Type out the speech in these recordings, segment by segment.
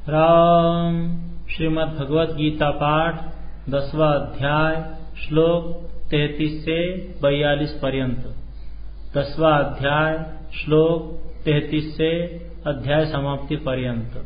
राम। श्रीमद् भगवत गीता पाठ 10वां अध्याय श्लोक 33 से 42 पर्यंत। 10वां अध्याय श्लोक 33 से अध्याय समाप्ति पर्यंत।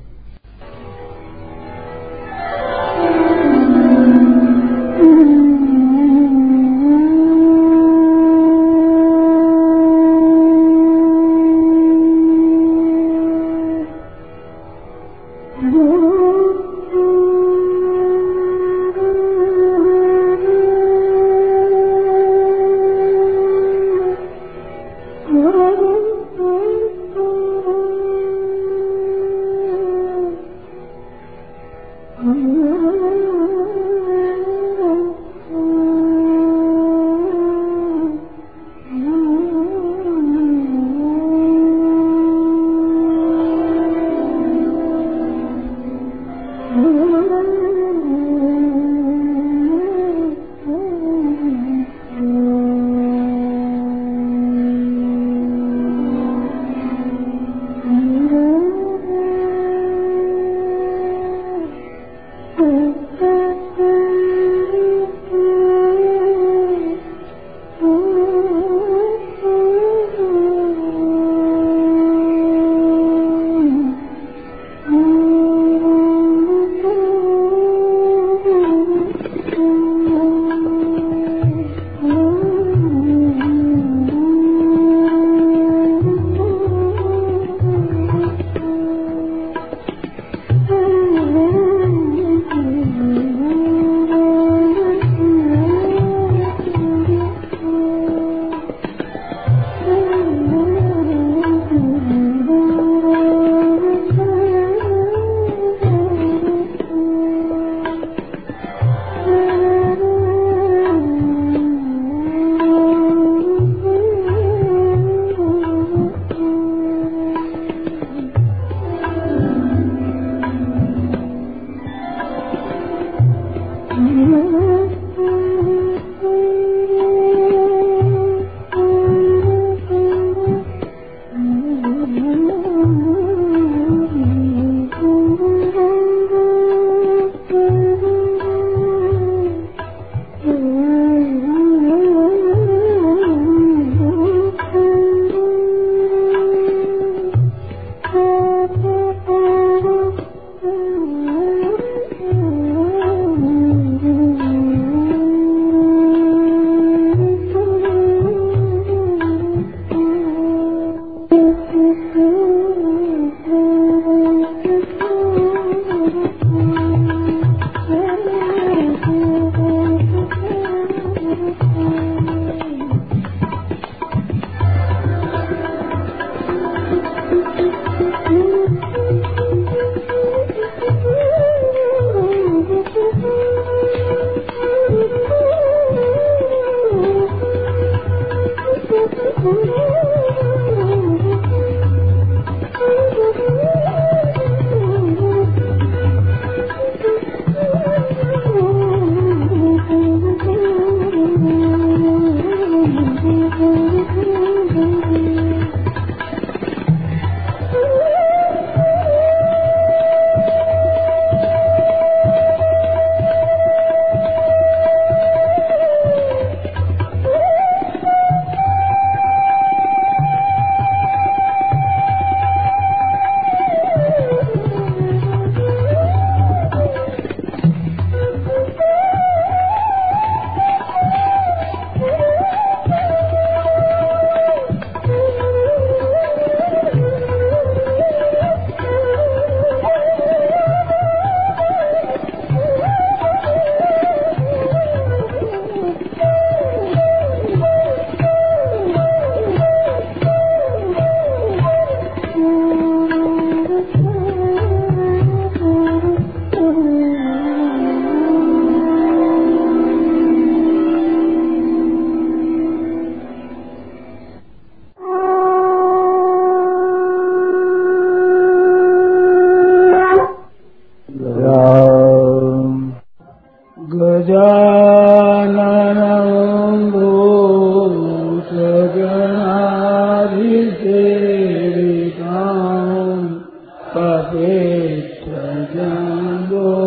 जंगो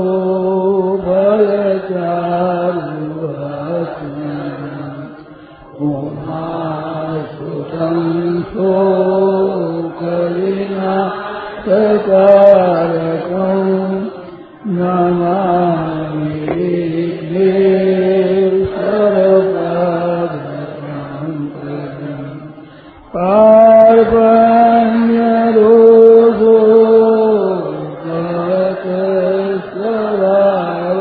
भयचारु उमासुतं शोकविनाशकारकं नमामि विघ्नेश्वरपादपङ्कजं पार्वण्यरोधो गतस्वभाव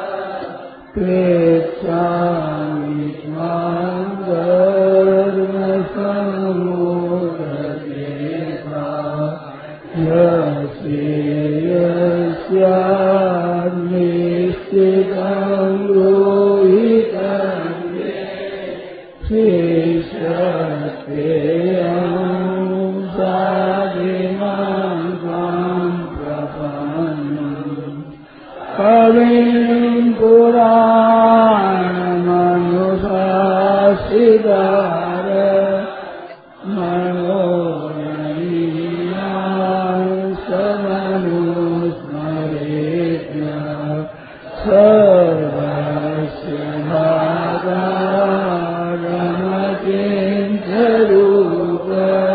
प्रेक्षामि त्वां धर्मसम्मोहकेशा यस्यान्निश्चितं रोहितं शेषस्तेऽहं साधिमां त्वां प्रपन्नम् कविं पुराणमनुशासितार मनोरञ्जनां समनुस्मरेत्य सर्वस्य भागागमचिन्त्यरूप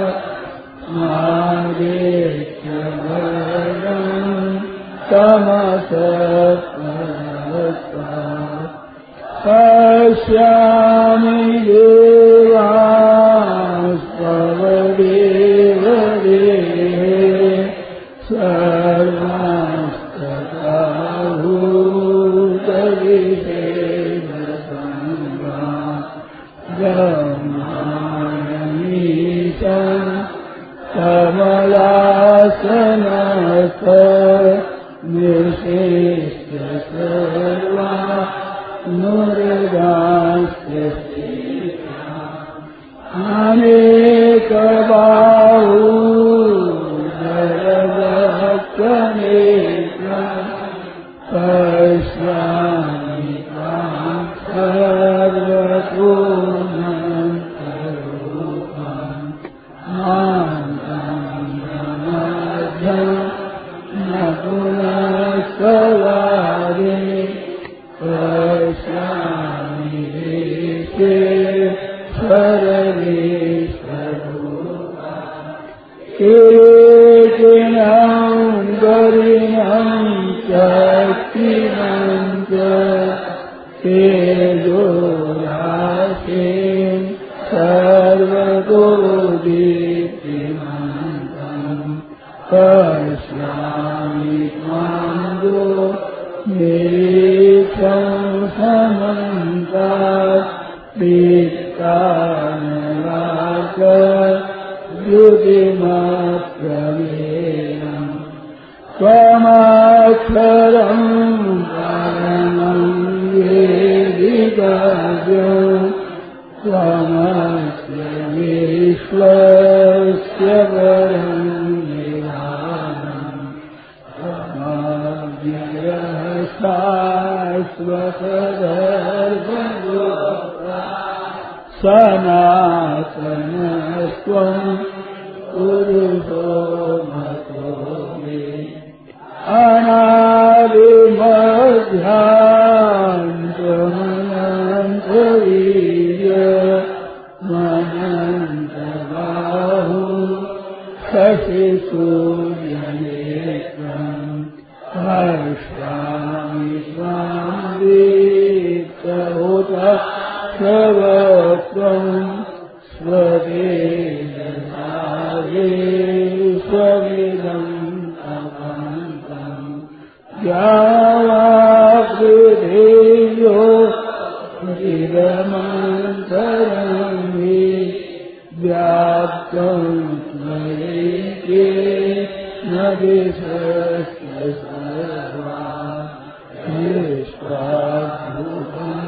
मादेश्य भरणं तमसत्परस्ता पश्यामि देवास्तवदेवदेहे सर्वस्तभूतविषेदसङ्गा ब्रह्माणमीशं कमलासनस्थ निशेष्य सर्वा नुरगास्ते अनेकबाहू जलभक्तनेत्रं पश्यामि त्वां सर्वतोऽनन्तरूपं न पुनस्तवादे पश्यामि देशेश्वरमेश्वरूपा किरीटिनं गरिणं शक्तिमं च तेजोराशिं सर्वतो दीप्तिमन्तं पश्यामि त्वां निरीक्षं समन्तात् दीप्तानलाकद्युतिमप्रमेयम् त्वमक्षरं कारणं वेदितव्यं त्वमस्य विश्वस्य परं निधानम् शाश्वतधर्मगोप्ता सनातनस्त्वं पुरुषो मतो मे अनादिमध्यान्तमनन्तवीर्यमनन्तबाहु शशिसूर्यनेत्रम् पश्यामि त्वां दीप्तहुत सर्वत्वं स्वदेशविदं तपन्तम् यावापृथिव्यो चिरमन्तरं हि व्याप्तं त्वयैकेन दिशश्च सर्वा विश्वाद्भुतं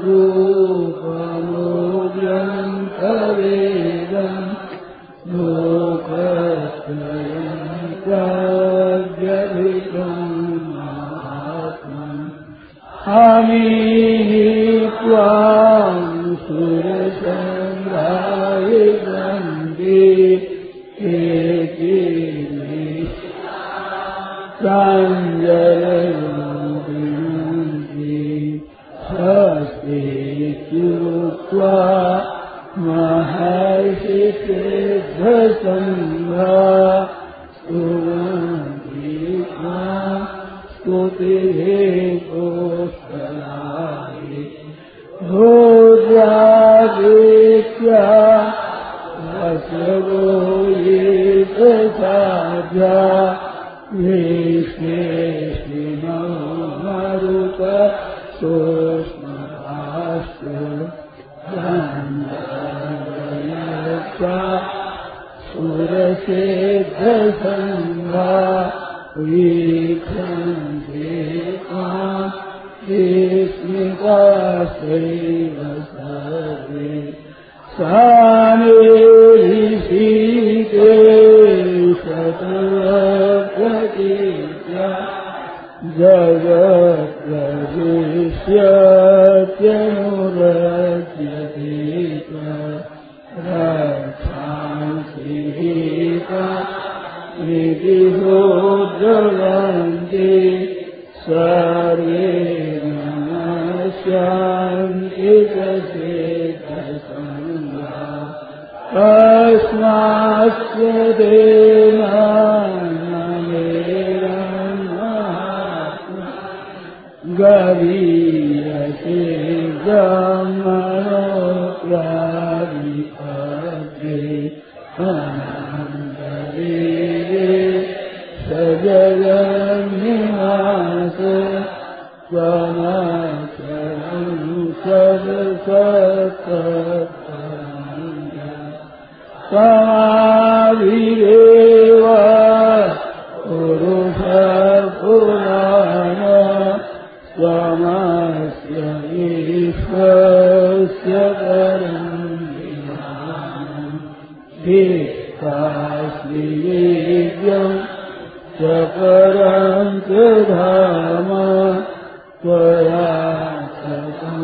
रूपमोऽव्यन्तवेदं लोकत्रयं प्रव्यभितं महात्मम् हमीहि त्वां सुरसङ्घायितन्ति प्राञ्जलिर्मुदिनन्ति स्वस्ति इत्युक्त्वा महर्षिसिद्धसङ्घाः स्तुवन्ति मां स्तुतिः पुष्कलानि भोज्यादित्या वसवो ये प्रसाद्या विश्वेशिनो मरुत सोष्मभास्तु गन्धर्वयक्षा सुरसिद्धसङ्घा वीक्षन्ते त्वां विस्मिताश्चैव सर्वे सानिरीशतप्रतीत्या जगत्प्रविश्यत्यनुरज्यते रक्षांसि गीता विधिहोद्रवन्ति सर्वे नमस्यान्ति तस्मास्य देनान्येरन्महात्मा गरीयसे गमनोप्रादिपत्रे अनन्तरीरे सजगन्निवास त्वमक्षरं त्वमादिदेव पुरुषपुराण त्वमस्य विश्वस्य परं धिक्कास्मि वेद्यं च परं च धाम त्वया ततं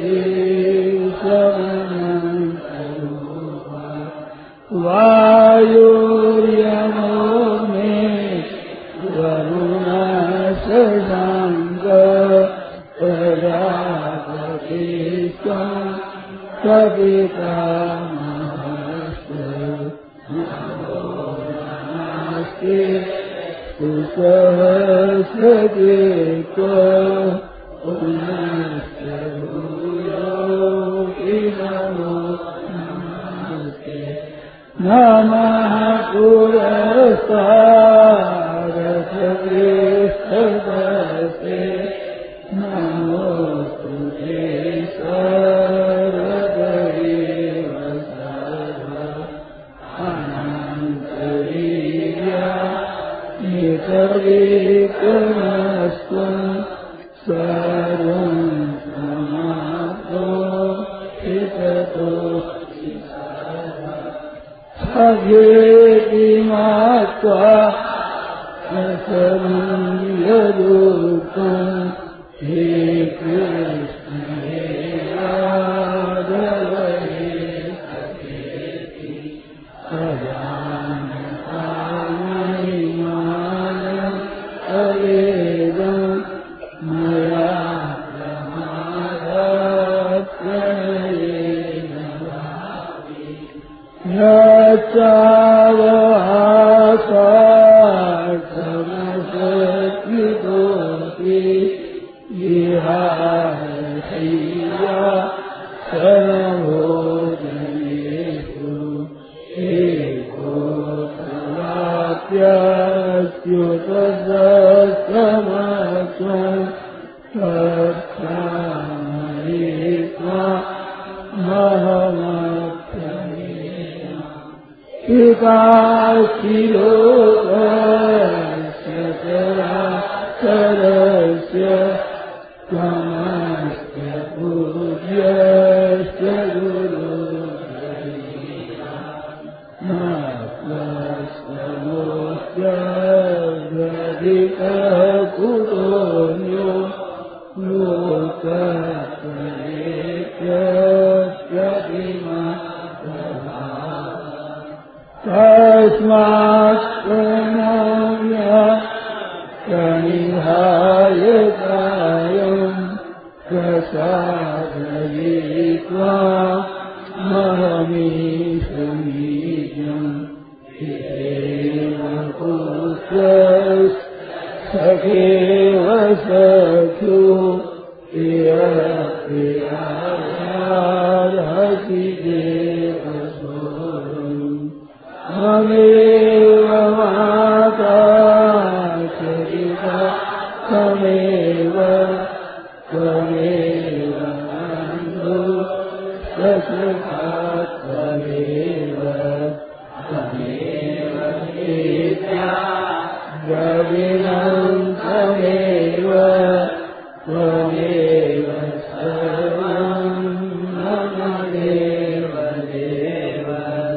वायुर्यमो मे वरुणशशाङ्क प्रजापतिस्त्वं सवितामहस्य नमस्ते कुशलसचेत पुनश्च भूयोऽपि नमो नमस्ते नमः पुरस्तादसविष्टदस्ते नमोस्तुते सर्वदेव सर्व अनन्तवीर्या नितविक्रमस्त्वं सर्वं समाप्तो हिततो अघेति मात्वा सर्वं यदुक्तं हे कृष्ण हे राघव हे सखेति अजानता महिमानं तवेदं मया प्रमादात् प्रणयेन यच्चावहासार्थमसत्कृतोऽपि विहारशय्या सर्वभोजनेषु एकोऽप्याच्युतसमत्वं तत्क्षामये त्वामहमप्यमेव पिताशिलोकस्य चराचरस्य त्वमस्य पूज्यस्य गुरुर्भूया नास्त्यमोऽस्त्यधिकः कुतोऽन्यो लोकत्रयेत्यस्यतिमा तस्मात् प्रणम्य विहाय कायम् प्रसादयित्वा महमीशमीजम् हितेव पुत्रः सखेव सख्यो प्रियप्रियायारसि देवसोऽहम् ममेव माता चरिता त्वमेव बन्धु सखा त्वमेव विद्या द्रविणं त्वमेव सर्वं मम देव देव।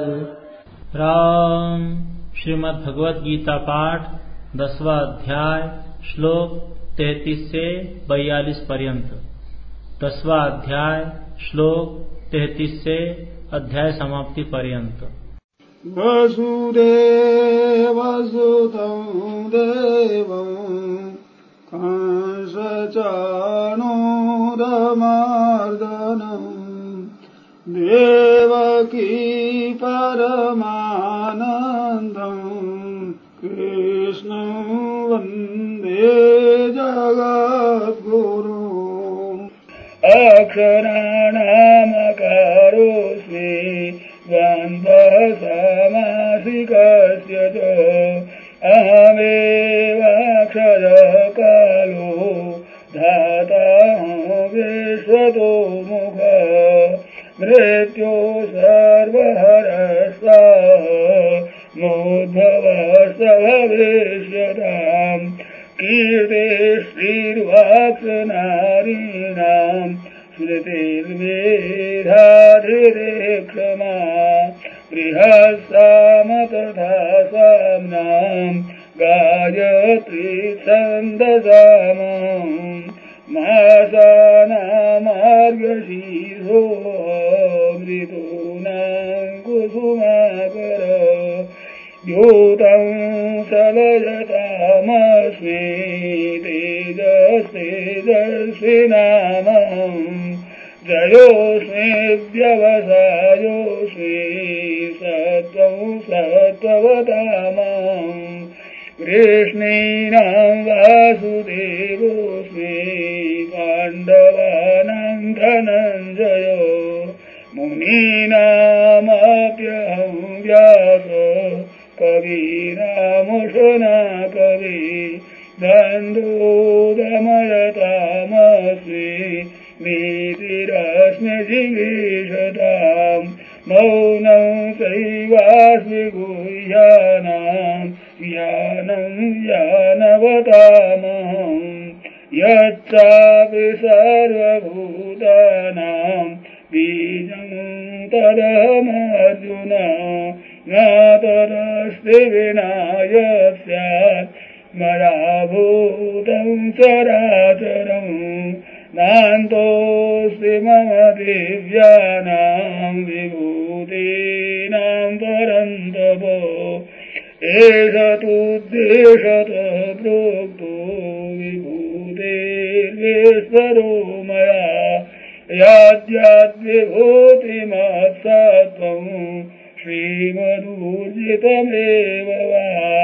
राम श्रीमद् भगवत गीता पाठ 10वां अध्याय श्लोक 33 से 42 पर्यंत। 10वां अध्याय श्लोक 33 से अध्याय समाप्ति पर्यंत। वसुदेवसुतं देवं कंसचाणूरमर्दनं देवकी परमानन्दं कृष्णं वन्दे जगद्गुरुम्। अक्षराणामकारोऽस्मि द्वन्द्वः समासिकस्य च अहमेवाक्षरः कालो धातः विश्वतो मुखः मृत्यो सर्वहरस्वः मोद्भवः भविष्यताम् कीर्तिश्रीर्वाक्नारीणाम् स्मृतिर्मेधाधिरे क्षमा बृहत्साम तथा साम्नाम् गायत्री छन्दसामम् मासानामार्गशीर्षो ऋतूनाम् कुसुमाकर द्यूतं सलयतामस्मि तेजस्तेजस्विनामम् जयोऽस्मि व्यवसायोऽस्मि सत्त्वं सत्त्ववतामम् कृष्णीनां वासुदेवोऽस्मि पाण्डवानां धनञ्जयो मुनीनामप्यहं व्यास कवीनामुशना कवि बन्धुदमयतामस्मि नीतिरस्मि जिगीषताम् मौनं चैवास्मि गुह्यानां ज्ञानं ज्ञानवतामहम् यच्चापि सर्वभूतानां बीजं तदहमर्जुन न तदस्ति विना यत् स्यात् मया भूतं चराचरम् नान्तोऽस्ति मम दिव्यानां विभूतीनां परन्तप एष तुद्देशतः प्रोक्तो विभूतेर्विस्तरो मया याद्याद्विभूतिमत्सत्त्वं श्रीमदूर्जितमेव वा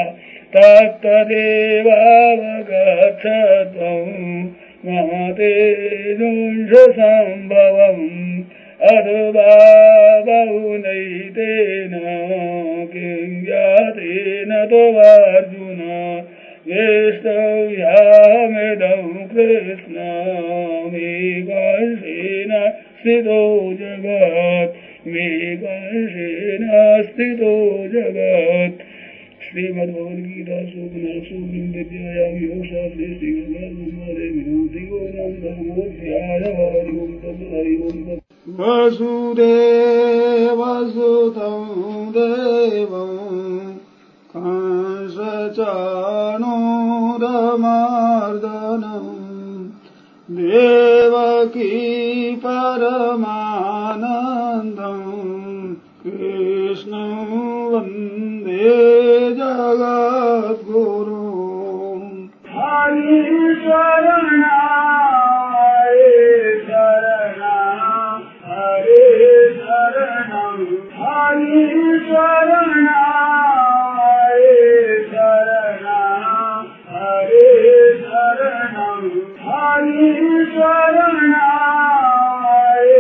तत्तदेवावगच्छत्वं मम तेजोंशसम्भवम् अथवा बहुनैतेन किं ज्ञातेन तवार्जुन वेष्टव्याहमिदं कृष्णमेकांशेन स्थितो जगत् मेकांशेन स्थितो जगत्। श्रीमद्भगवद्गीता सूक्ष्मविद्यायां योगशास्त्रे वसुदेवसुतं देवं कंसचाणूरमर्दनं देवकी परमानन्दं कृष्णं वन्दे जगद्गुरुम्। हरि शरण आए शरणं हरे शरणं हरि शरण आए शरणं हरे शरणं हरि शरण आए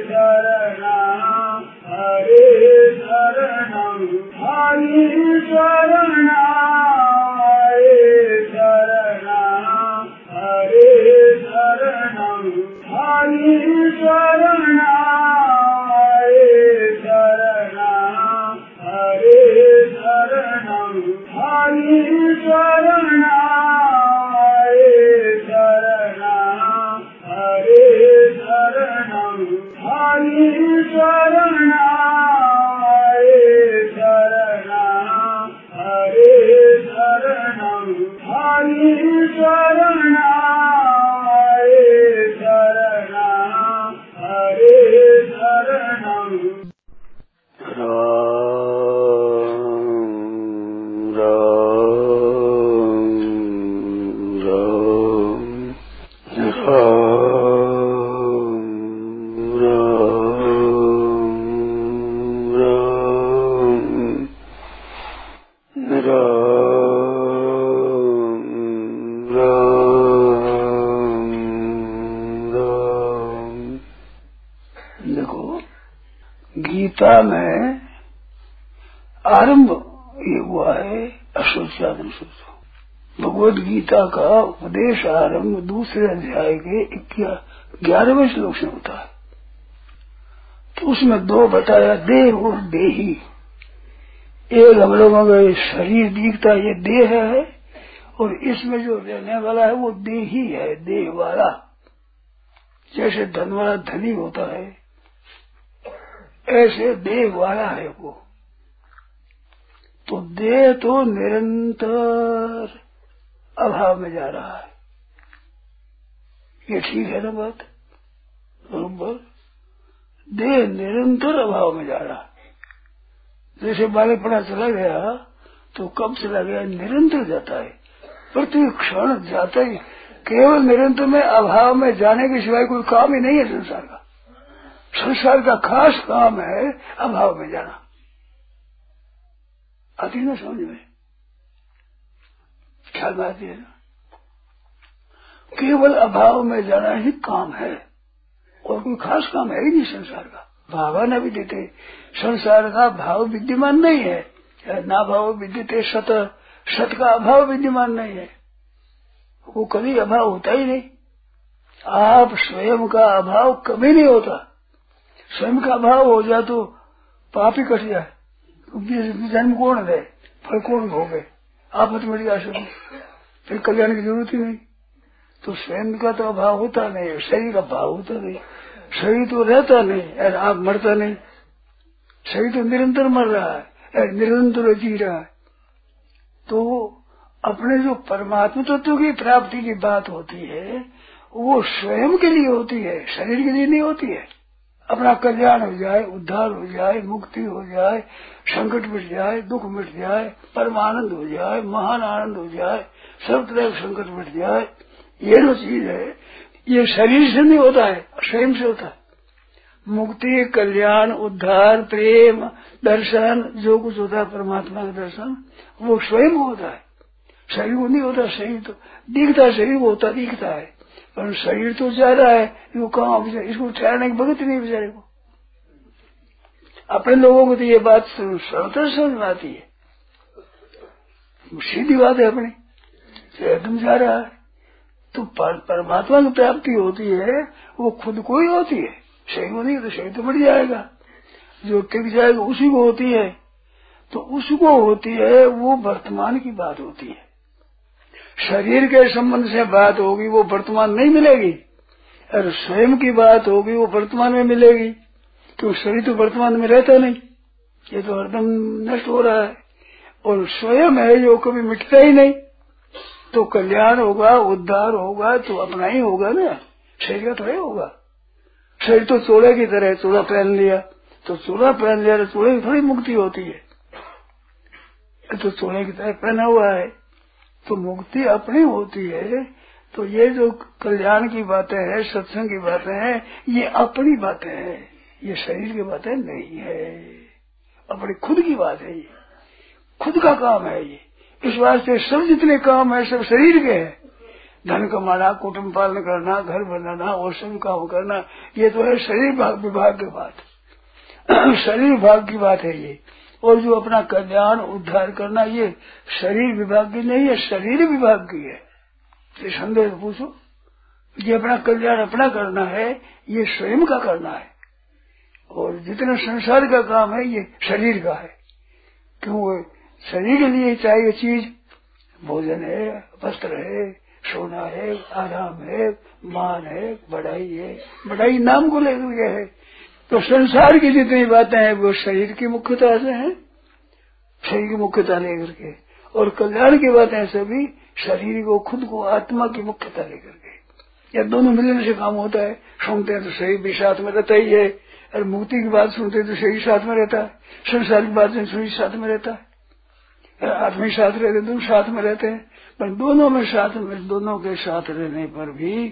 शरणं हरे शरणं हरि शरण आए शरणं हरे शरणं हरि शरण आए शरणं हरे शरणं हरि शरण आए शरणं हरे शरणं हरि शरण आए शरणं हरे शरणं हरि शरण आए शरणं हरे शरणं देखो गीता में आरंभ ये हुआ है अशोचादन सूत्र। भगवद गीता का उपदेश आरंभ दूसरे अध्याय के 11वें श्लोक से होता है। तो उसमें दो बताया, देह और देही। एक हम लोगों का शरीर दिखता है, ये देह है, और इसमें जो रहने वाला है वो देही है, देह वाला। जैसे धन वाला धनी होता है, ऐसे देह वाला है वो। तो देह तो निरंतर अभाव में जा रहा है। ये ठीक है ना बात? बरोबर। देह निरंतर अभाव में जा रहा है। जैसे बालकपना चला गया तो कब चला गया? निरंतर जाता है, प्रति क्षण जाता ही। केवल निरंतर में अभाव में जाने के सिवाय कोई काम ही नहीं है संसार का। संसार का खास काम है अभाव में जाना। आती ना समझ में? ख्याल में आती है ना? केवल अभाव में जाना ही काम है, और कोई खास काम है ही नहीं संसार का। भावना भी देते संसार का भाव विद्यमान नहीं है। ना भाव विद्यते सत, सत का अभाव विद्यमान नहीं है। वो कभी अभाव होता ही नहीं। आप स्वयं का अभाव कभी नहीं होता। स्वयं का अभाव हो जाए तो पाप ही कट जाए। जन्म कौन दे, फल कौन भोगे, आफत मिट जाए, फिर कल्याण की जरूरत ही नहीं। तो स्वयं का तो अभाव होता नहीं, शरीर का भाव होता नहीं। शरीर तो रहता नहीं और आप मरता नहीं। शरीर तो निरंतर मर रहा है, निरंतर जी रहा है। तो अपने जो परमात्मा तत्व की प्राप्ति की बात होती है वो स्वयं के लिए होती है, शरीर के लिए नहीं होती है। अपना कल्याण हो जाए, उद्धार हो जाए, मुक्ति हो जाए, संकट मिट जाए, दुख मिट जाए, परमानंद हो जाए, महान आनंद हो जाए, सब तरह संकट मिट जाए, ये जो चीज है ये शरीर से नहीं होता है, स्वयं से होता है। मुक्ति, कल्याण, उद्धार, प्रेम, दर्शन, जो कुछ होता है परमात्मा का दर्शन, वो स्वयं होता है, शरीर को नहीं होता। शरीर तो दिखता है, शरीर को होता दिखता है, पर शरीर तो जा रहा है, वो कहाँ, इसको ठहरने की भगत नहीं बेचारे को। अपने लोगों को तो ये बात सरलता समझ में आती है, सीधी बात है अपनी, एकदम जा रहा है। तो परमात्मा की प्राप्ति होती है वो खुद को ही होती है, शरीर को नहीं। तो शरीर तो बढ़ जाएगा, जो टिक जाएगा उसी को होती है। तो उसको होती है वो वर्तमान की बात होती है। शरीर के संबंध से बात होगी वो वर्तमान नहीं मिलेगी, और स्वयं की बात होगी वो वर्तमान में मिलेगी। तो शरीर तो वर्तमान में रहता नहीं, ये तो हरदम नष्ट हो रहा है। और स्वयं है जो कभी मिटता ही नहीं। तो कल्याण होगा, उद्धार होगा तो अपना ही होगा ना, शरीर का थोड़ा होगा। शरीर तो चोले की तरह, चोला पहन लिया तो चोला पहन लिया, तो चोले की थोड़ी मुक्ति होती है। तो चोले की तरह पहना हुआ है तो मुक्ति अपनी होती है। तो ये जो कल्याण की बातें हैं, सत्संग की बातें हैं, ये अपनी बातें हैं, ये शरीर की बातें नहीं है, अपनी खुद की बात है, ये खुद का काम है। ये इस वास्ते सब जितने काम है सब शरीर के हैं। धन कमाना, कुटुंब पालन करना, घर बनाना और सब काम करना, ये तो है शरीर विभाग की बात, शरीर विभाग की बात है ये। और जो अपना कल्याण उद्धार करना, ये शरीर विभाग की नहीं है, शरीर विभाग की है। ये संदेह पूछो, ये अपना कल्याण अपना करना है, ये स्वयं का करना है। और जितना संसार का काम है ये शरीर का है। क्यों? शरीर के लिए चाहिए चीज, भोजन है, वस्त्र है, सोना है, आराम है, मान है, बढ़ाई है। बढ़ाई नाम को लेकर के है। तो संसार की जितनी बातें हैं वो शरीर की मुख्यता से हैं, शरीर की मुख्यता लेकर के। और कल्याण की बातें सभी शरीर को, खुद को, आत्मा की मुख्यता लेकर के। या दोनों मिलने से काम होता है। सुनते हैं तो शरीर भी साथ में रहता ही है, और मुक्ति की बात सुनते हैं तो शरीर साथ में रहता है, संसार की बात शरीर साथ में रहता है, आत्मा ही साथ रहते, दोनों साथ में रहते हैं। पर दोनों में साथ में, दोनों के साथ रहने पर भी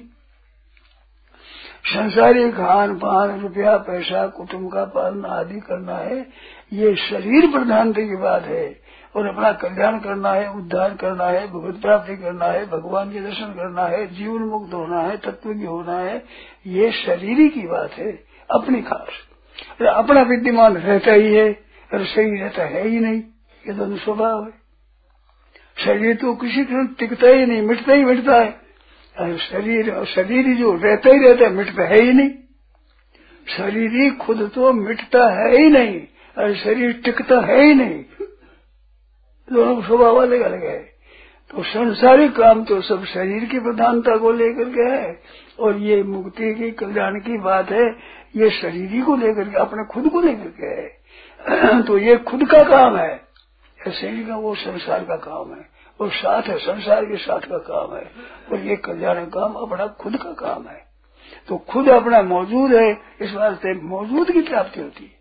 संसारी खान पान, रुपया पैसा, कुटुंब का पालन आदि करना है, ये शरीर प्रधानता की बात है। और अपना कल्याण करना है, उद्धार करना है, भगवत प्राप्ति करना है, भगवान के दर्शन करना है, जीवन मुक्त होना है, तत्वज्ञ होना है, ये शरीर की बात है, अपनी खास। अपना विद्यमान रहता ही है और शरीर रहता है ही नहीं, ये दोनों स्वभाव है। शरीर तो किसी तरह टिकता ही नहीं, मिटता ही मिटता है। शरीर जो रहता ही रहता है, मिटता है ही नहीं। शरीर ही खुद तो मिटता है ही नहीं, और शरीर टिकता है ही नहीं, दोनों स्वभाव अलग अलग है। तो संसारिक काम तो सब शरीर की प्रधानता को लेकर के है, और ये मुक्ति की कल्याण की बात है, ये शरीर ही को लेकर के, अपने खुद को लेकर के है। तो ये खुद का काम है, शरीर का वो संसार का काम है, और साथ है संसार के साथ का काम है। और ये कल्याण काम अपना खुद का काम है। तो खुद अपना मौजूद है, इस वास्ते मौजूद की प्राप्ति होती है।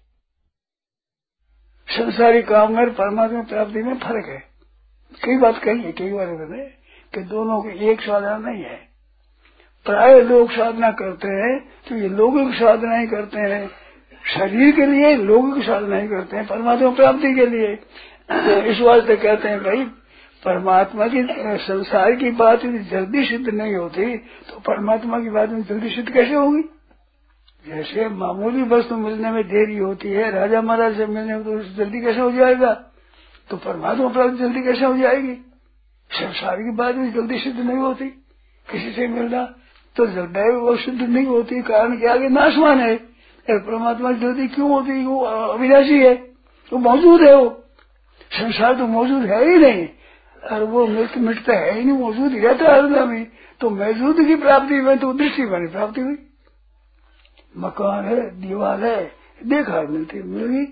संसारी काम में परमात्मा प्राप्ति में फर्क है। कई बात कही है, कई बार मैंने कि दोनों की एक साधना नहीं है। प्राय लोग साधना करते हैं तो ये लौकिक साधना ही करते हैं, शरीर के लिए लौकिक साधना ही करते हैं, परमात्मा प्राप्ति के लिए। इस वास्ते कहते हैं भाई, परमात्मा की संसार की बात यदि जल्दी सिद्ध नहीं होती तो परमात्मा की बात में जल्दी सिद्ध कैसे होगी? जैसे मामूली वस्तु मिलने में देरी होती है, राजा महाराज से मिलने में तो जल्दी कैसे हो जाएगा, तो परमात्मा प्राप्ति जल्दी कैसे हो जाएगी? संसार की बात भी जल्दी सिद्ध नहीं होती, किसी से मिलना तो जल्दी वो सिद्ध नहीं होती, कारण कि आगे नाशवान है। परमात्मा जल्दी क्यों होती? वो अविनाशी है, वो मौजूद है। वो संसार तो मौजूद है ही नहीं, और वो मिटता है ही नहीं, मौजूद ही रहता है हृदय में। तो मौजूद की प्राप्ति में तो दृष्टि बनी प्राप्ति हुई। मकान है, दीवार है, देखा मिलती मिल गई,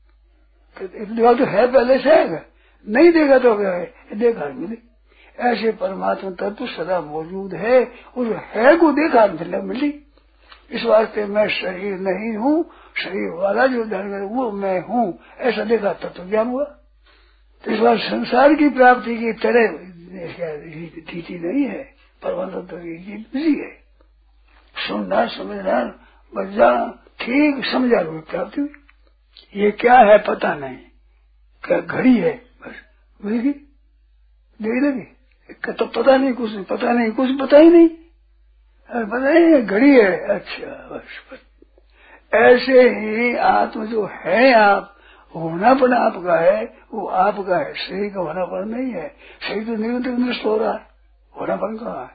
दीवार तो है पहले से है, नहीं देखा तो क्या है, देखा मिली। ऐसे परमात्मा तत्व सदा मौजूद है, उस है को देखा मिली। इस वास्ते मैं शरीर नहीं हूँ, शरीर वाला जो धर्म है वो मैं हूँ, ऐसा देखा तत्व ज्ञान हुआ। तो इस बार संसार की प्राप्ति की तरह स्थिति नहीं है, परमात्मा तत्व की बिजी है। सुनना, समझना, बजा ठीक समझा हुई प्राप्ति हुई। ये क्या है पता नहीं, क्या घड़ी है बस मिल गई, देरी लगी, तो पता नहीं कुछ, पता नहीं कुछ, पता ही नहीं, पता नहीं घड़ी है, अच्छा बस। ऐसे ही आत्म जो है, आप होनापन आपका है, वो आपका है, शरीर का होनापन नहीं है। शरीर तो निरंतर नष्ट हो रहा है, होनापन कहाँ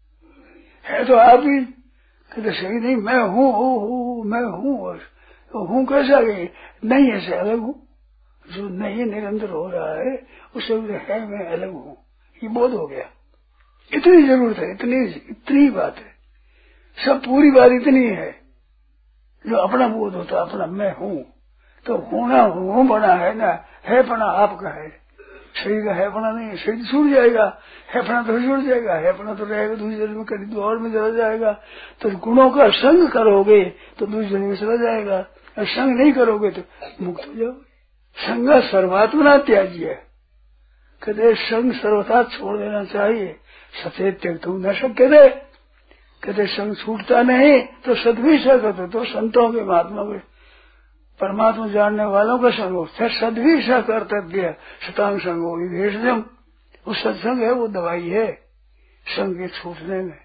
है तो आप ही कहते शरीर नहीं, मैं हूँ, मैं हूँ, तो हूँ कैसा गई नहीं, ऐसे अलग हूँ। जो नहीं निरंतर हो रहा है उससे है मैं अलग हूँ, ये बोध हो गया। इतनी जरूरत है, इतनी बात है, सब पूरी बात इतनी है। जो अपना बोध होता अपना मैं हूँ, तो होना हूँ बना है ना, है पना आपका है, शरीर का है पना नहीं, शरीर छूट जाएगा, है पना तो छूट जाएगा, है पना तो रहेगा, दूसरी जन्म में कभी तो और में चला जाएगा। तो गुणों का संग करोगे तो दूसरी जन्म में चला जाएगा, और संग नहीं करोगे तो मुक्त हो जाओगे। संग सर्वात्मना त्याज्य है, कहते संग सर्वथा छोड़ देना चाहिए, सचेत त्यक्त न शक्य थे। कहते संग छूटता नहीं तो सदभी सकते, तो संतों के महात्मा के परमात्मा जानने वालों का संग हो, सदभी सा कर्तव्य शतांग संग हो भेषजम। वो सत्संग है, वो दवाई है संग के छूटने में।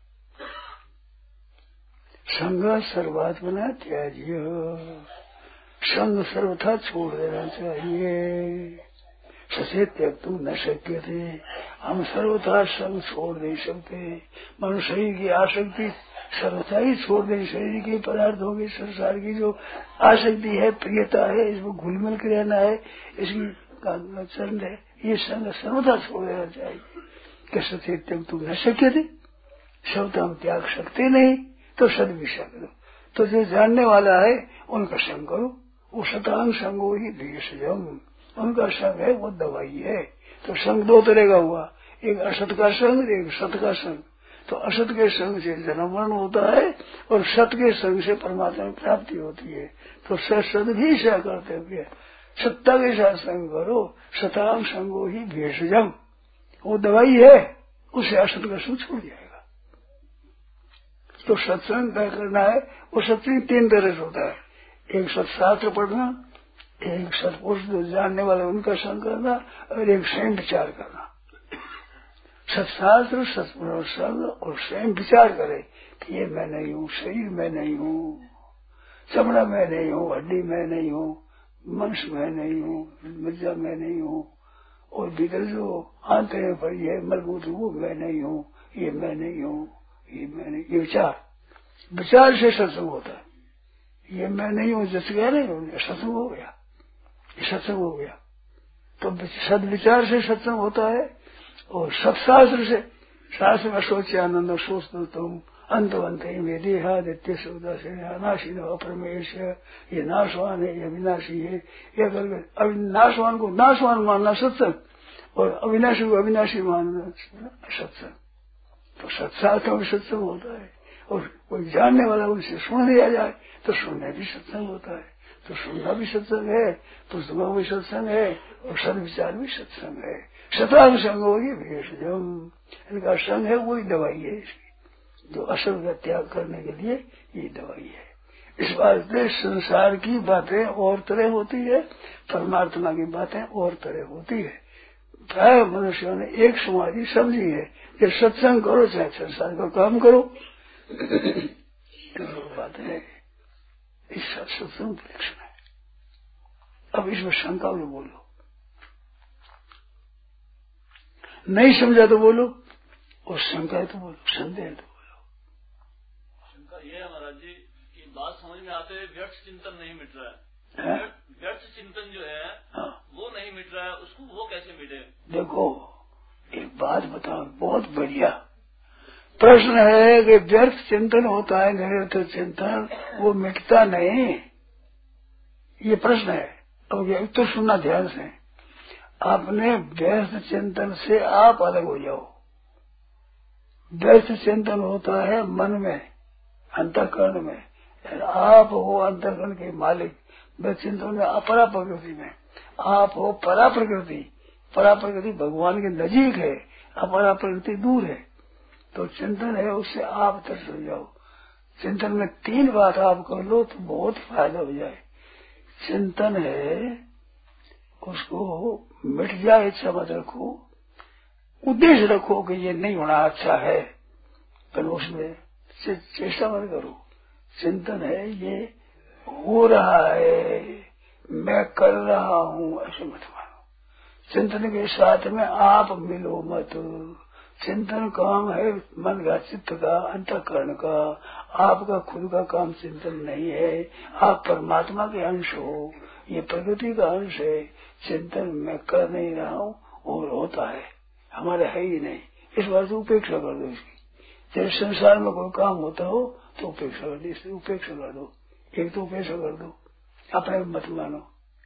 संग सर्वात्मना त्याज्य, संग सर्वथा छोड़ देना चाहिए। सचेत त्यक्त न शक्य थे, हम सर्वथा संग छोड़ नहीं सकते। मनुष्य शरीर की आसक्ति सर्वथा ही छोड़ दें, शरीर के पदार्थों की संसार की जो आसक्ति है, प्रियता है, इसमें घुल मिल के रहना है, इसकी चरण है, ये संग सर्वथा छोड़ देना चाहिए। कि सचेत त्यक्त न शक्य थे, सर्वथा हम त्याग सकते नहीं, तो सदविषय करो। तो जो जानने वाला है उनका संग करो, वो शतांग संगो ही भेषजम, उनका संग है, वो दवाई है। तो संग दो तरह का हुआ, एक असत का संग, एक सत का संग। तो असत के संग से जन्म मरण होता है और सत के संग से परमात्मा की प्राप्ति होती है। तो सद भी सा कर्तव्य, सत्ता के साथ संग करो, शतांग संगो ही भेषजम, वो दवाई है, उससे असत का संग छूट जाएगा। तो सत्संग क्या करना है, वो सत्संग तीन तरह से होता है, एक सत्शास्त्र पढ़ना, एक सत्पुरुष जो जानने वाले उनका संग करना, और एक स्वयं विचार करना। सत्शास्त्र सत्पुरुष संग और स्वयं विचार करे कि ये मैं नहीं हूँ, शरीर में नहीं हूँ, चमड़ा में नहीं हूँ, हड्डी में नहीं हूँ, मंश में नहीं हूँ, मज्जा में नहीं हूँ, और भीतर जो आंतरें पड़ी है मलबूत वो मैं नहीं हूँ, ये मैं नहीं हूँ, ये मैं नहीं। ये विचार से सत्संग होता है। ये मैं नहीं हूँ जस गया नहीं, सत्संग हो गया, सत्संग हो गया। तो सद विचार से सत्संग होता है। और सत्शास्त्र से, शास्त्र में सोचे आनंद सोच दो तुम अंतवंत में देहादित्य सौदा से अनाशी न अपरमेश, ये नाशवान है, ये अविनाशी है, ये अगर नाशवान को नाशवान मानना सत्संग और अविनाशी को अविनाशी मानना सत्संग। तो सत्शास्त्र में सत्संग होता है। और कोई जानने वाला उनसे सुन लिया जाए तो सुनने भी सत्संग होता है। तो सुनना भी सत्संग है, पुस्तकों भी सत्संग है, और सदविचार भी सत्संग है। शतांग संग होगी भेषजम, इनका संग है, वही दवाई है इसकी, जो असल का त्याग करने के लिए ये दवाई है। इस वास्ते संसार की बातें और तरह होती है, परमात्मा की बातें और तरह होती है। प्राय मनुष्यों ने एक समाधि समझी है कि सत्संग करो चाहे संसार का काम करो, बात है। इस सत्संग लक्षण है। अब इसमें शंका में बोलो, नहीं समझा तो बोलो, और शंका है तो बोलो, संदेह है तो बोलो। शंका ये है महाराज जी कि बात समझ में आते हुए व्यर्थ चिंतन नहीं मिट रहा है। व्यर्थ चिंतन जो है वो नहीं मिट रहा है, उसको वो कैसे मिटे? देखो एक बात बताओ, बहुत बढ़िया प्रश्न है कि व्यर्थ चिंतन होता है, निरर्थक चिंतन वो मिटता नहीं, ये प्रश्न है। अब ये उत्तर सुनना ध्यान से। अपने व्यर्थ चिंतन से आप अलग हो जाओ। व्यर्थ चिंतन होता है मन में, अंतःकरण में, आप हो अंतःकरण के मालिक। व्यर्थ चिंतन में अपरा प्रकृति में आप हो परा प्रकृति। परा प्रकृति भगवान के नजीक है, अपरा प्रकृति दूर है। तो चिंतन है, उससे आप तरस हो जाओ। चिंतन में तीन बात आप कर लो तो बहुत फायदा हो जाए। चिंतन है, उसको मिट जाए इच्छा मत रखो, उद्देश्य रखो कि ये नहीं होना अच्छा है, पर उसमें चेष्टा मत करो। चिंतन है ये हो रहा है, मैं कर रहा हूँ, ऐसे मत मानो। चिंतन के साथ में आप मिलो मत। चिंतन काम है मन का, चित्त का, अंतःकरण का। आपका खुद का काम चिंतन नहीं है। आप परमात्मा के अंश हो, ये प्रकृति का अंश है। चिंतन मैं कर नहीं रहा हूँ और होता है, हमारे है ही नहीं। इस बात से उपेक्षा कर दो इसकी। जब संसार में कोई काम होता हो तो उपेक्षा कर दो, इससे उपेक्षा कर दो। एक तो उपेक्षा कर दो, अपने मत मानो।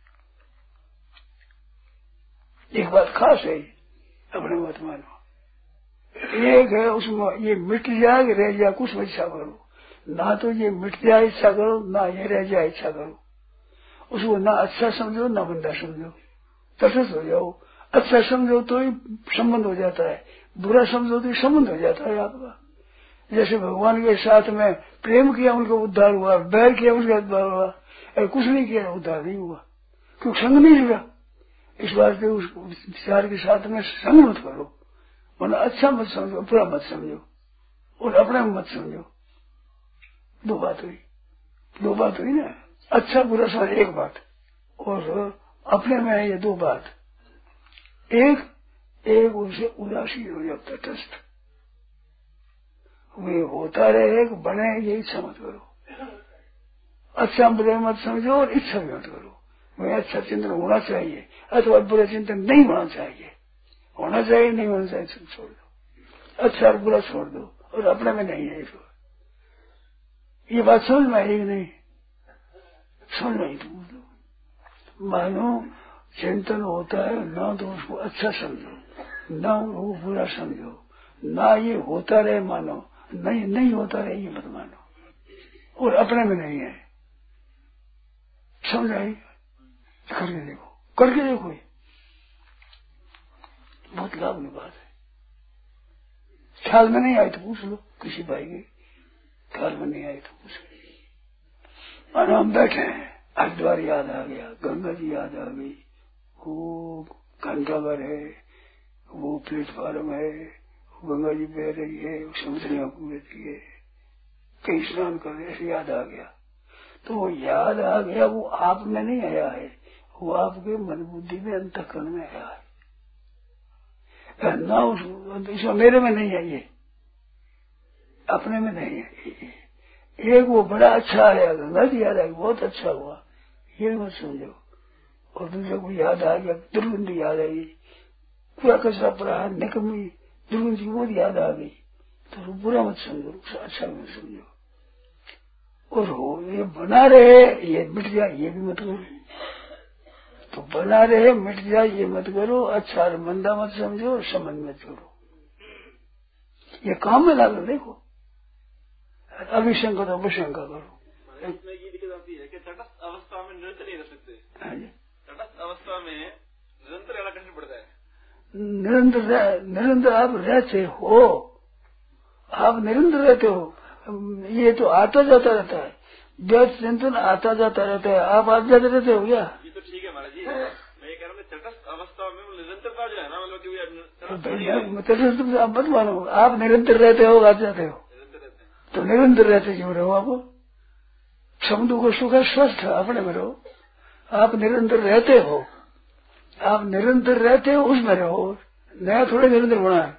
एक बात खास है, अपने मत मानो। एक है उसमें ये मिट जाए रह जाए कुछ इच्छा करो, ना तो ये मिट जाए इच्छा करो, ना ये रह जाए इच्छा करो। उसको ना अच्छा समझो ना बंदा समझो, तटस्थ हो जाओ। अच्छा समझो तो ही संबंध हो जाता है, बुरा समझो तो ही संबंध हो जाता है आपका। जैसे भगवान के साथ में प्रेम किया उनका उद्धार हुआ, बैर किया उनका उद्धार हुआ, और कुछ नहीं किया उद्धार नहीं हुआ, क्योंकि संग नहीं जुड़ा। इस बात पे उस विचार के साथ में संग मत करो, वरना अच्छा मत समझो, बुरा मत समझो, और अपने मत समझो। दो बात हुई ना, अच्छा बुरा समझ एक बात, और अपने में है ये दो बात। एक उनसे उदासीन हो जाओ, तटस्थ, वे होता रहे बने, ये इच्छा मत करो। अच्छा बुरा मत समझो और इच्छा भी मत करो। वह अच्छा चिंतन होना चाहिए अथवा बुरा चिंतन नहीं होना चाहिए, होना चाहिए नहीं होना चाहिए छोड़ दो, अच्छा और बुरा छोड़ दो, और अपने में नहीं है। ये बात समझ में आई नहीं? समझ में आई तो मानो चिंतन होता है ना तो उसको अच्छा समझो, ना वो बुरा समझो, ना ये होता रहे मानो, नहीं होता रहे ये मत मानो, और अपने में नहीं है। समझ आई? करके देखो, बहुत लाभ की बात है। ख्याल में नहीं आई तो पूछ लो किसी भाई के, ख्याल में नहीं आई तो पूछ लो। और हम बैठे हैं, हरिद्वार याद आ गया, गंगा जी याद आ गई, वो घंटाघर है, वो प्लेटफार्म है, गंगा जी बह रही है, समुद्रियां कूदती है, कहीं स्नान कर रहे, ऐसे याद आ गया। तो वो याद आ गया, वो आप में नहीं आया है, वो आपके मन बुद्धि में अंतःकरण में आया है ना। उसमें मेरे में नहीं है, ये अपने में नहीं है। एक वो बड़ा अच्छा आया, गंगा जी याद आई, बहुत अच्छा हुआ, ये मत समझो। और दूसरे को याद आ गया, दुर्गंधी याद आई, पूरा कचरा पड़ा है, निकमी दुर्गंधी बहुत याद आ गई, तो बुरा मत समझो, अच्छा मत समझो। और हो ये बना रहे, ये मिट जाए, ये भी मत करो। तो बना रहे मिट जाए ये मत करो, अच्छा और मंदा मत समझो, और संबंध मत करो। ये काम में लागो। देखो अभिशंका तो अभिशंका करो। इसमें ये दिक्कत आती है कि तटस्थ अवस्था में निरंतर नहीं रह सकते। तटस्थ अवस्था में निरंतर रहना कठिन पड़ता है। निरंतर आप रहते हो, आप निरंतर रहते हो। ये तो आता जाता रहता है, व्यर्थ चिंतन आता जाता रहता है, आप आते जाते रहते हो क्या? ये तो ठीक है महाराज जी, मैं ये कह रहा हूँ तटस्थ अवस्था में निरंतरता जो है ना, मतलब कि आप मत मानो, आप निरंतर रहते हो, आते जाते हो, तो निरंतर रहते क्यों रहो? आप शब्दों को सुख स्वस्थ अपने में रहो। आप निरंतर रहते हो, आप निरंतर रहते हो, उसमें रहो, नया थोड़े निरंतर बना है।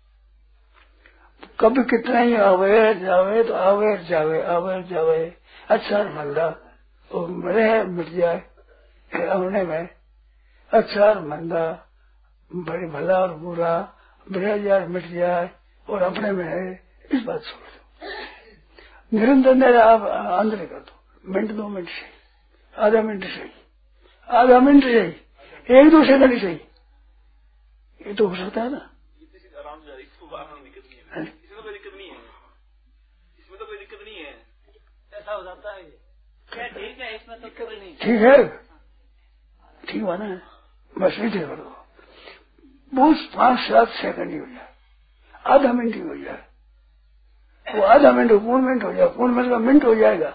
कभी कितना ही आवे जावे तो आवे जावे, अच्छा मंदा रहे मिट जाए अपने में, अच्छा मंदा बड़े भला और बुरा बड़े यार मिट जाए, और अपने में है, इस बात छोड़ दो। निरंतर मेरा आप अंदर कर दो, मिनट 2 मिनट से, आधा मिनट से, आधा मिनट से, 1-2 सेकंड से, ये तो हो सकता है ना। आराम से, इसको कोई दिक्कत नहीं है, इसमें कोई दिक्कत नहीं है, इसमें तो कोई दिक्कत नहीं है, ऐसा हो जाता है। क्या ठीक है, इसमें तो कोई नहीं। ठीक है, ठीक माना है, बस नीचे कर दो, बहुत 5-7 सेकंड ही हो जाए, आधा मिनट ही हो जाए, वो आधा मिनट पूर्ण मिनट हो जाए, पूर्ण मिनट का मिनट हो जाएगा,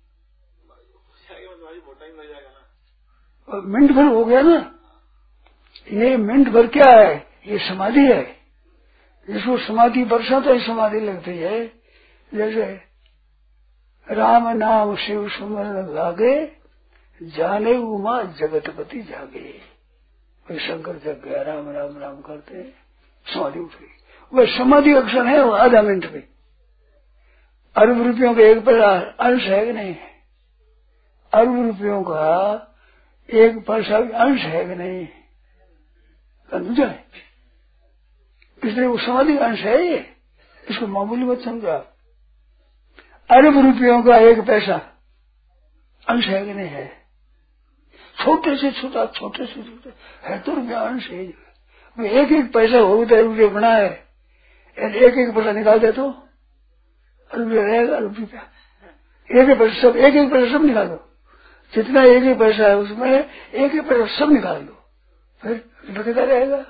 मिनट भर हो गया ना। ये मिनट भर क्या है? ये समाधि है, जिसको समाधि वर्षा तो समाधि लगती है। जैसे राम नाम शिव सुमरन लागे, जाने उमा जगतपति जागे। शंकर जग गया, राम राम राम करते समाधि उठ गई। वह समाधि का क्षण है, वो आधा मिनट में। अरब रुपयों का 1 अंश है कि नहीं? अरब रुपयों का 1 पैसा भी अंश है कि नहीं? कंजूस है, इसलिए वो समाधि का अंश है। ये इसको मामूली मत समझो। अरब रुपयों का 1 पैसा अंश है कि नहीं है? छोटे से छोटा, छोटे से छोटे है तो रुपया अंश है। 1-1 पैसा हो तो रुपये बना है, 1-1 पैसा निकाल दे तो रुपया रहेगा। रुपया 1-1 पैसा सब, 1-1 पैसा सब निकाल दो। जितना 1-1 पैसा है उसमें 1-1 पैसा सब निकाल दो, फिर लगता रहेगा।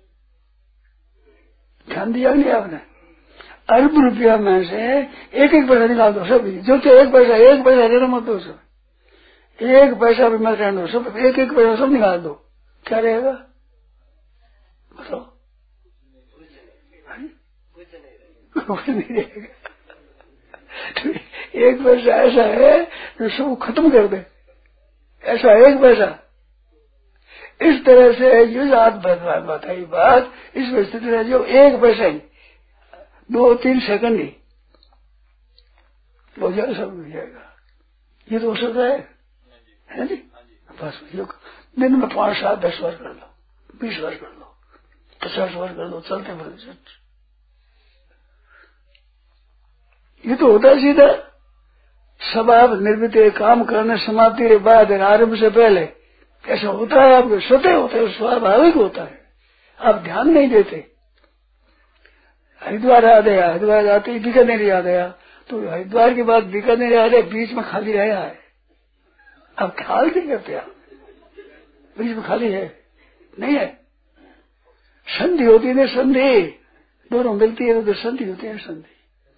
ध्यान दिया नहीं आपने? अरब रुपया में से एक एक पैसा निकाल दो सब, जो तो एक पैसा लेना मत दो सब, एक पैसा भी मत रहने दो सब, एक एक पैसा सब निकाल दो, क्या रहेगा बताओ? कुछ नहीं रहेगा। तो एक पैसा ऐसा है जो सब खत्म कर दे, ऐसा एक पैसा। इस तरह से ये जो आप बताई बात, इस स्थिति में जो एक पैसा ही 2-3 सेकंड ही हो जाएगा, सब हो जाएगा। ये तो हो सकता है जी? बस दिन में 5, 7, 10 वर्ष कर लो, 20 वर्ष कर लो, 50 वर्ष कर लो, चलते फिरते। ये तो होता है सीधा स्वभाव निर्मित काम करने समाप्ति के बाद आरंभ से पहले ऐसा होता है, आपके स्वतः होता है, स्वाभाविक होता है, आप ध्यान नहीं देते। हरिद्वार आ गया, हरिद्वार आते ही बीकानेर याद आया, तो हरिद्वार के बाद बीकानेर आ गया, बीच में खाली रहा है, आप ख्याल नहीं करते, आप बीच में खाली है नहीं है। संधि होती है, संधि दोनों मिलती है तो संधि होती है, संधि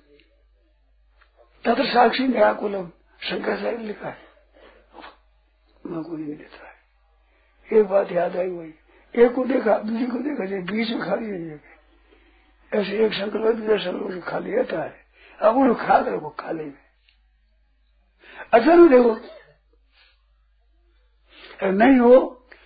तत्र साक्षी व्याकुलम शंकराचार्य ने लिखा है, मैं कोई नहीं देता है। एक बात याद आई, वही एक को देखा दूसरी को देखा, बीच में खाली नहीं है, ऐसे एक संकल्प दूसरा संकल्प खाली रहता है। अब उन्हें खा रखो खाली में, अच्छा नहीं देखो नहीं हो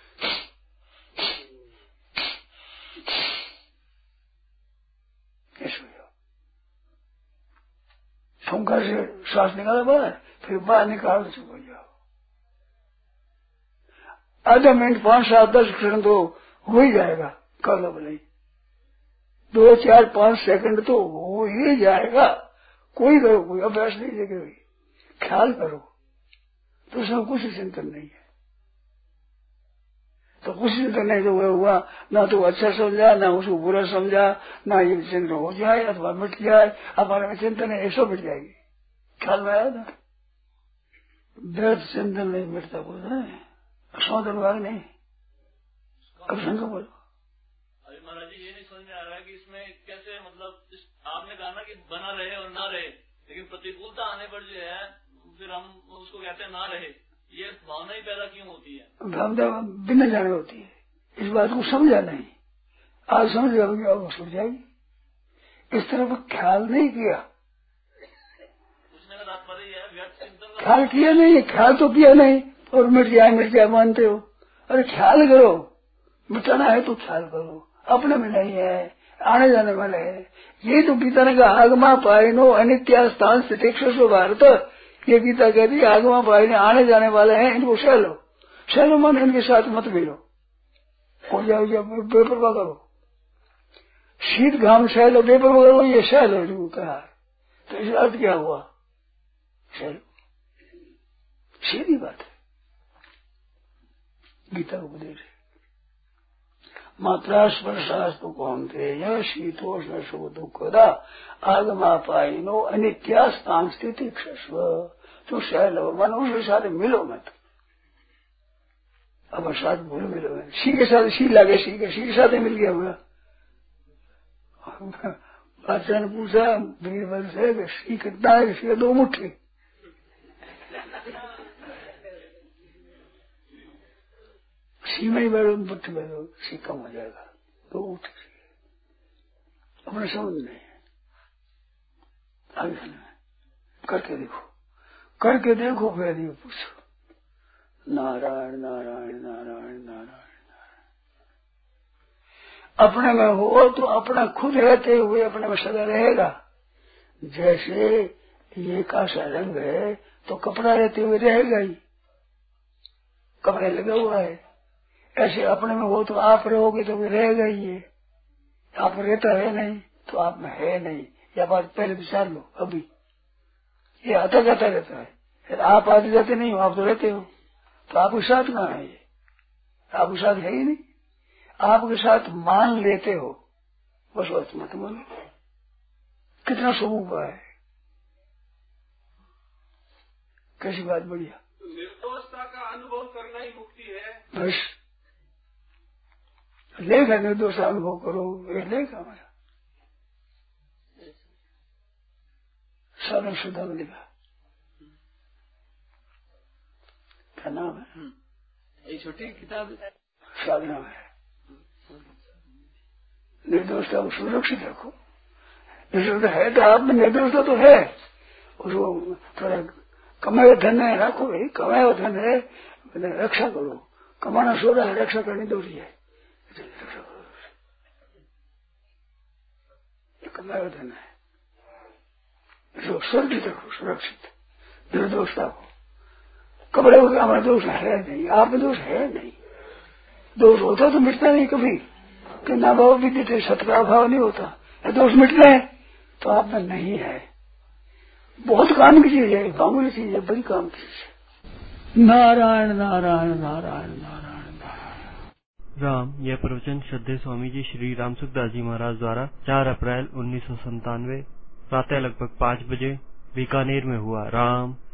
फुंकार से श्वास निकाला बाहर, फिर बाहर निकाल तो चुप हो जाओ। आधा मिनट 5, 7, 10 सेकंड तो हो ही जाएगा, कर लो नहीं 2, 4, 5 सेकंड तो हो ही जाएगा। कोई करो, कोई अभ्यास नहीं देखे, ख्याल करो तो उसमें कुछ चिंतन नहीं है। तो कुछ चिंतन नहीं तो हुआ, ना तो अच्छा समझा, ना उसको बुरा समझा, ना ये चिंतन हो जाए अथवा मिट जाए, हमारे में चिंतन है ऐसा मिट जाएगी। ख्याल में आया था? व्यर्थ चिंतन नहीं मिटता, बोल रहे हैं सौंदर्य भाग नहीं। अब शंकर बोलो। अरे महाराज जी, ये नहीं समझ में आ रहा है कि इसमें कैसे, मतलब आपने कहा ना कि बना रहे और ना रहे, लेकिन प्रतिकूलता आने पर जो है फिर हम उसको कहते हैं ना रहे, ये भावना ही पैदा क्यों होती है? भावना बिना जाने होती है, इस बात को समझा नहीं। आज समझ जाओगे अब छूट जाएगी। इस तरफ ख्याल नहीं किया, उसने का तात्पर्य है व्यर्थ चिंतन, ख्याल किया नहीं, ख्याल तो किया नहीं और मिट जाए मानते हो। अरे ख्याल करो, मिटाना है तो ख्याल करो, अपने में नहीं है, आने जाने वाले है। ये तो गीता ने कहा आगमा पाइनो अनित्या स्थान स्थितिक्षो भारत, ये गीता कहती है आगमा पाइने आने जाने वाले हैं, इनको सह लो मन, इनके साथ मत मिलो, हो जाओ बेपरवाह करो। शीत घाम सह लो, बेपरवाह करो, ये सह लो जो कहा, तो इस अर्थ क्या हुआ? सह लो, सीधी बात है, गीता उपदेश है। मात्रा स्पर्शास्तु कौनते यह शीतोष्ण शुभ दुखदा आगमा पाइनो अनित्या स्थान स्थिति क्षस्व, तो सह लो मन, उसके साथ मिलो मत। अब साथ भूल मिलो, सी के साथ सी लगे, सी के साथ मिल गया हुआ। बादशाह ने पूछा बीरबल से सी कितना है? सी 2 मुट्ठी। सी में ही बैठो, मुट्ठी बैठो, सी कम हो जाएगा, 2 मुट्ठी अपने समझ नहीं आगे करके देखो, फिर ये पूछो नारायण नारायण नारायण नारायण। अपने में हो तो अपना खुद रहते हुए अपने में सदा रहेगा। जैसे ये कासा रंग है तो कपड़ा रहते हुए रहेगा ही, कपड़े लगा हुआ है। ऐसे अपने में हो तो आप रहोगे तो भी रहेगा ही। ये आप रहता है नहीं तो आप में है नहीं, यह बात पहले विचार लो। अभी ये आता जाता रहता है, आप आते जाते नहीं हो, आप तो रहते हो, तो आपके साथ कहाँ है? ये आपके साथ है ही नहीं, आपके साथ मान लेते हो, बस बात मत मानो। कितना स्वरूप है, कैसी बात बढ़िया। निर्दोषता का अनुभव करना ही मुक्ति है। बस लेख है निर्दोष अनुभव करो, ये लेख हमारा साधन शुद्धावली का क्या नाम है? ये छोटी किताब साधना है। निर्दोषता को सुरक्षित रखो। निर्दोषता है तो आप में निर्दोषता तो है, उसको थोड़ा कमाया धन है रखो भाई, कमाया धन है रक्षा करो, कमाना सो रहा है रक्षा करनी जरूरी है, कमाया धन है जो सुरक्षित रखो, सुरक्षित निर्दोषता को। कपड़े को हमारा दोष है नहीं, आप में दोष है नहीं, दोष होता तो मिटता नहीं कभी, कि ना भाव विद्यते सत का अभाव नहीं होता, दोष मिटते हैं तो आप में नहीं है। बहुत काम की चीज है, मामूली चीज है, बड़ी काम की चीज है। नारायण नारायण नारायण नारायण नारायण। राम। यह प्रवचन श्रद्धेय स्वामी जी श्री राम सुखदास जी महाराज द्वारा 4 अप्रैल 1997 प्रातः लगभग 5 बजे बीकानेर में हुआ। राम